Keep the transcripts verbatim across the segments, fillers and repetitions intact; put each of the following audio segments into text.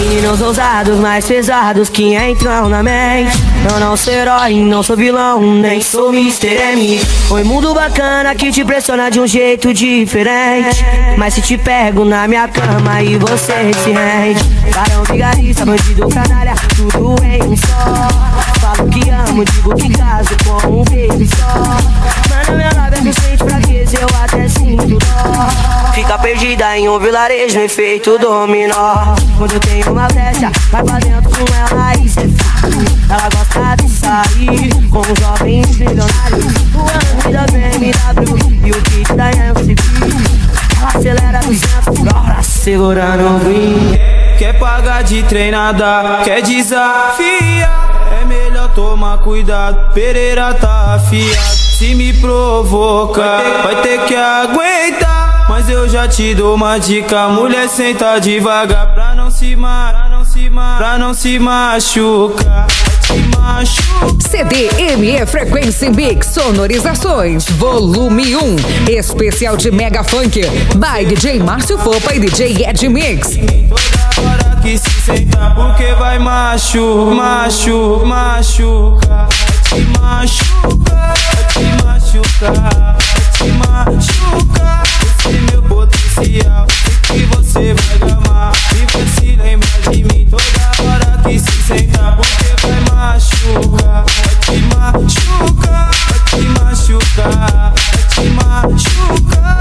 Meninos ousados, mais pesados que entram na mente. Eu não sou herói, não sou vilão, nem sou mister M. Oi, mundo bacana que te pressiona de um jeito diferente. Mas se te pego na minha cama e você se rende. Carão, vigarista, bandido, canalha, tudo em um só. Falo que amo, digo que caso com um baby só. Mano, minha lábia se sente fraqueza, eu até sinto dó. Fica perdida em um vilarejo, efeito dominó. Quando eu tenho uma flecha, vai pra dentro com ela e cê fica. Ela gosta de sair com um jovem milionário. O ano da B M W e o kit da M C B. Ela acelera duzentos por hora, segurando o green. Quer pagar de treinada, quer desafiar, é melhor tomar cuidado, Pereira tá afiado. Se me provoca, vai ter que aguentar. Mas eu já te dou uma dica, mulher, senta devagar pra não se ma, pra não se ma, pra não se machucar. C D M E Frequency Mix Sonorizações Volume um, especial de Mega Funk by D J Márcio Fopa e D J Ed Mix. Toda hora que se sentar porque vai machu, machu, machucar. Vai te machucar, vai te machucar, vai te machucar. Esse é meu potencial, sei que você vai gamar. E vai se lembrar de mim toda hora que se sentar porque vai machucar, vai te machucar, vai te machucar, vai te machucar.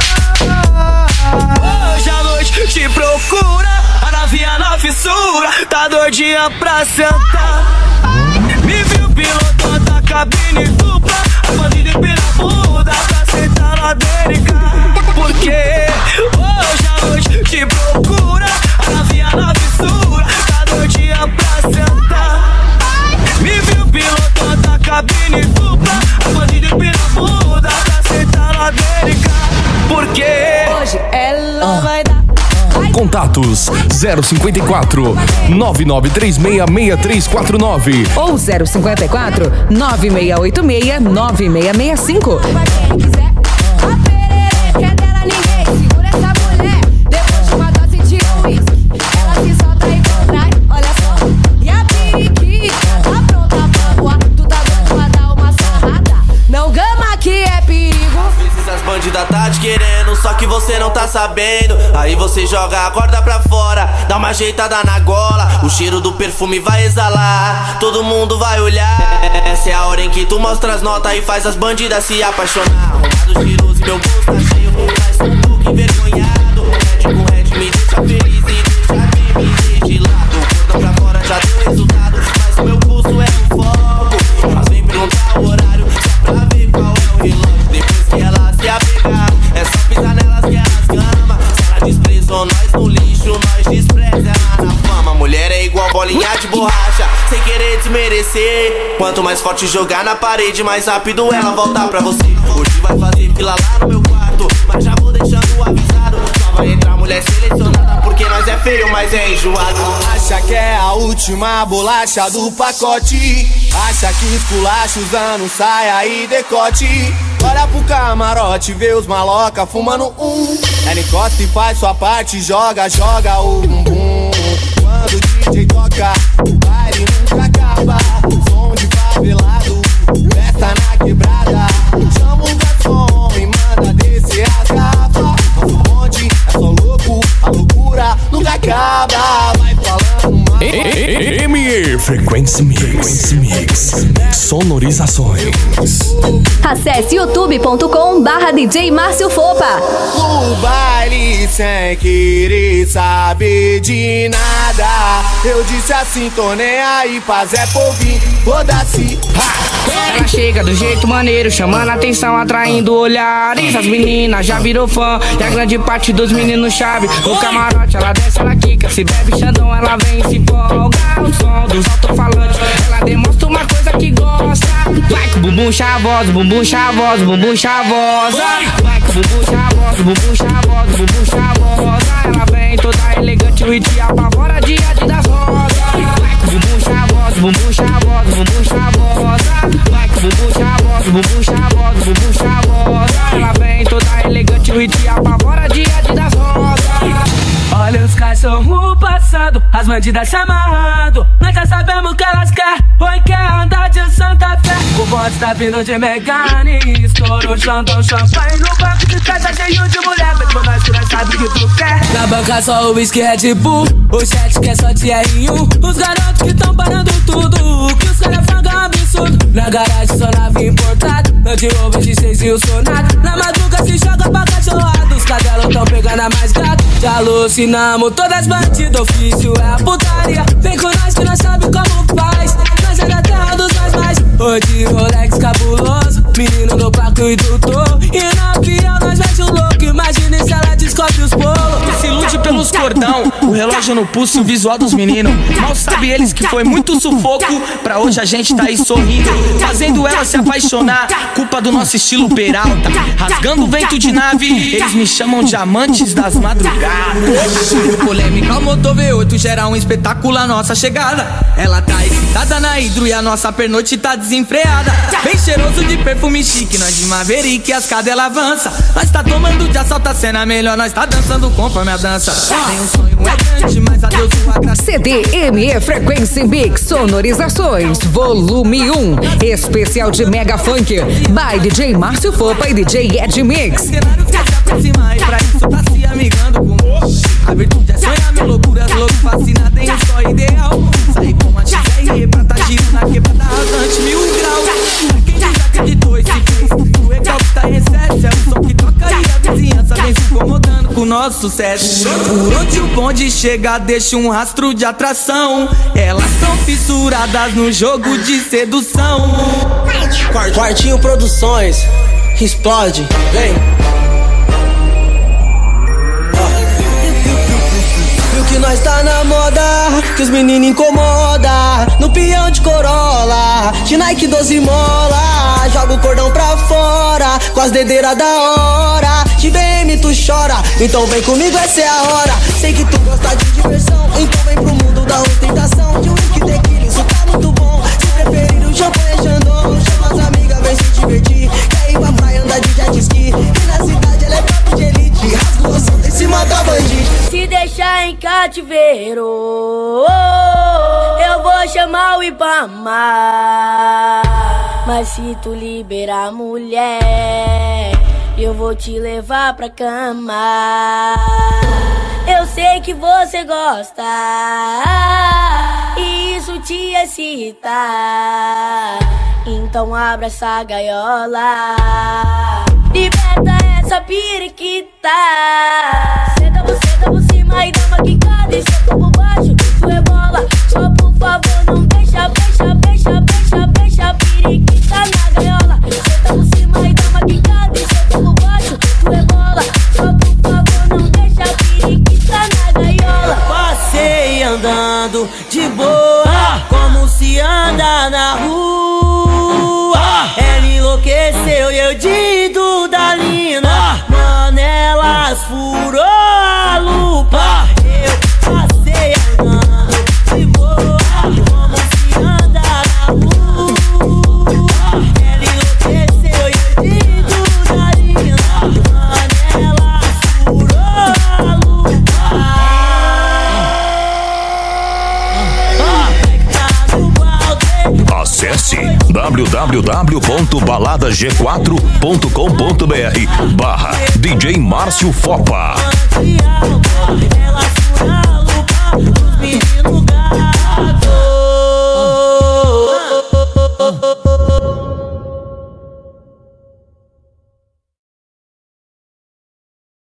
Hoje à noite te procura, a novinha na fissura, tá doidinha pra sentar. Me viu pilotando da cabine dupla, a bandida empina a bunda pra sentar na derica. Porque hoje à noite te procura, a novinha na fissura, tá doidinha pra sentar. Me viu pilotando da cabine dupla, a bandida empina a bunda pra sentar na derica. Porque hoje ela vai dar. Contatos zero cinquenta e quatro, nove nove três seis, seis três quatro nove ou zero cinquenta e quatro, nove seis oito seis, nove seis seis cinco. Quem quiser, a perereca é dela, ninguém segura essa mulher. Depois de uma dose de uísque, ela se solta e contrai, olha só. E a periquita tá pronta pra voar, tu tá doido pra dar uma sarrada. Não gama que é perigo. As bandidas tá te querendo, só que você não tá sabendo. Aí você joga a corda pra fora, dá uma ajeitada na gola. O cheiro do perfume vai exalar, todo mundo vai olhar. Essa é a hora em que tu mostra as notas e faz as bandidas se apaixonar. Arrumado, cheiroso e meu bolso tá cheio, mas tô um pouco envergonhado. Red com red me deixa feliz e deixa de me deixar de lado. O cordão pra fora já deu resultado, mas o meu pulso é um foco. Elas vêm perguntar o horário só pra ver qual é o relógio. Depois que ela se apegar, é só pisar nelas que elas gamam. Se ela desprezou nós no lixo, nós despreza ela na fama. Mulher é igual bolinha de borracha, sem querer desmerecer. Quanto mais forte jogar na parede, mais rápido ela volta pra você. Hoje vai fazer fila lá no meu quarto, mas já vou deixando avisado. Só vai entrar mulher selecionada, porque nós é feio, mas é enjoado. Acha que é a última bolacha do pacote, acha que esculacha usando saia e decote. Olha pro camarote, vê os maloca fumando um. Ela encosta e faz sua parte, joga, joga o bumbum. Quando o D J toca, o baile nunca acaba. Som de favelado, festa na quebrada. Chama o garçom e manda descer as garrafas. Nosso bonde é só louco, a loucura nunca acaba. Vai falando mal. M E Frequency Mix, Mix Sonorizações. Acesse youtube ponto com barra D J Márcio Fopa. O baile sem querer saber de nada. Eu disse assim, tô nem aí pra Zé Povinho, foda-se. Ela chega do jeito maneiro, chamando a atenção, atraindo olhares. As meninas já virou fã, e a grande parte dos meninos chave. No camarote ela desce, ela quica, se bebe xandão, ela vem e se empolga. O som dos alto-falantes, ela demonstra uma coisa que gosta. Vai com o bumbum chavoso, bumbum chavoso, bumbum chavosa. Vai com o bumbum chavoso, bumbum chavoso, bumbum chavosa. Ela vem toda elegante, o te apavora dia de das rosas. Vai com o bumbum chavoso, bumbum chavoso, bumbum chavosa. Vai com o bumbum chavoso, bumbum chavoso, bumbum chavosa. Ela vem toda elegante, o te apavora dia de das rosas. olha os cachorro passando, as as bandidas se amarrando. Nós já sabemos o que elas querem. Oi, quer andar de Santa Fé. O bonde tá vindo de Megane. Estourou, chandão, champanhe. No banco de trás tá cheio de mulher. Mas por nós que nós sabe o que tu quer. Na banca só o whisky Red Bull. O chat que é só de R um. Os garotos que tão parando tudo. Que os caras fangam absurdo. Na garagem só nave importada. Não de ovo de seis e o sonado. Na madruga se joga pra cachorrado. Os cadelos tão pegando a mais gato. Já alucinamos todas bandidas. Ofício é a putaria. Vem com nós que nós sabe como faz. Nós é da terra dos mais mais. Hoje Rolex cabuloso. Menino do Paco e do Tô. E na avião nós mete o louco. Imagina se ela descobre os bolos. Se ilude pelos cordão. O relógio no pulso e o visual dos meninos. Mal sabe eles que foi muito sufoco. Pra hoje a gente tá aí sorrindo. Fazendo ela se apaixonar. Culpa do nosso estilo Peralta. Rasgando o vento de nave. Eles me chamam de amantes das madrugadas. Polêmica, o motor V oito gera um espetáculo a nossa chegada. Ela tá excitada na hidro e a nossa pernoite tá desenfreada. Bem cheiroso de perfume chique, nós de Maverick e as cadelas avança. Nós tá tomando de assalto a cena melhor, nós tá dançando conforme a dança. Tem um sonho, é grande, mas a Deus o agradece. C D M E Frequência Mix Sonorizações Volume um. Especial de Mega Funk by D J Márcio Fopa e D J Ed Mix. O cenário quer se aproximar e pra isso tá se amigando com a virtude é sonhar, minha loucura, louco, fascina, tem um só ideal. Sair com a X R E pra tá girando na quebrada rasante, mil graus. Quem já acreditou e se fez, o recalque tá em excesso. É o som que toca e a vizinhança vem se incomodando com o nosso sucesso. Por onde o bonde chega, deixa um rastro de atração. Elas são fissuradas no jogo de sedução. Quartinho Produções, explode, vem. Que nós tá na moda, que os meninos incomoda. No peão de Corolla, de Nike doze mola. Joga o cordão pra fora, com as dedeiras da hora. De B M tu chora, então vem comigo, essa é a hora. Sei que tu gosta de diversão, então vem pro mundo da ostentação. De whisky tequila, isso tá muito bom. Se preferir o champanhe Chandon, chama as amigas, vem se divertir. Quer ir pra praia, andar de jet ski. E na cidade ela é top de elite. Rasga o som em cima da bandida. Se deixar em cativeiro, eu vou chamar o Ibama. Mas se tu liberar a mulher, eu vou te levar pra cama. Eu sei que você gosta e isso te excita. Então abra essa gaiola, liberta essa periquita. Senta você, senta por cima e dá uma quicada. E senta por baixo, tu rebola. Só por favor não deixa, deixa, deixa, deixa, deixa a periquita na gaiola. Senta por cima e dá uma quicada. E senta por baixo, tu rebola. Só por favor não deixa a periquita na gaiola. Passei andando de boa, como se anda na rua. Ela enlouqueceu e eu de Dudalina. Mano, elas furou a lupa. Eu passei andando de boa, como se anda na rua. Ela enlouqueceu e eu de Dudalina. Mano, elas furou a lupa. Acesse w w w ponto balada g quatro ponto com ponto b r barra D J Márcio Fopa. Ela fura a lupa, os meninos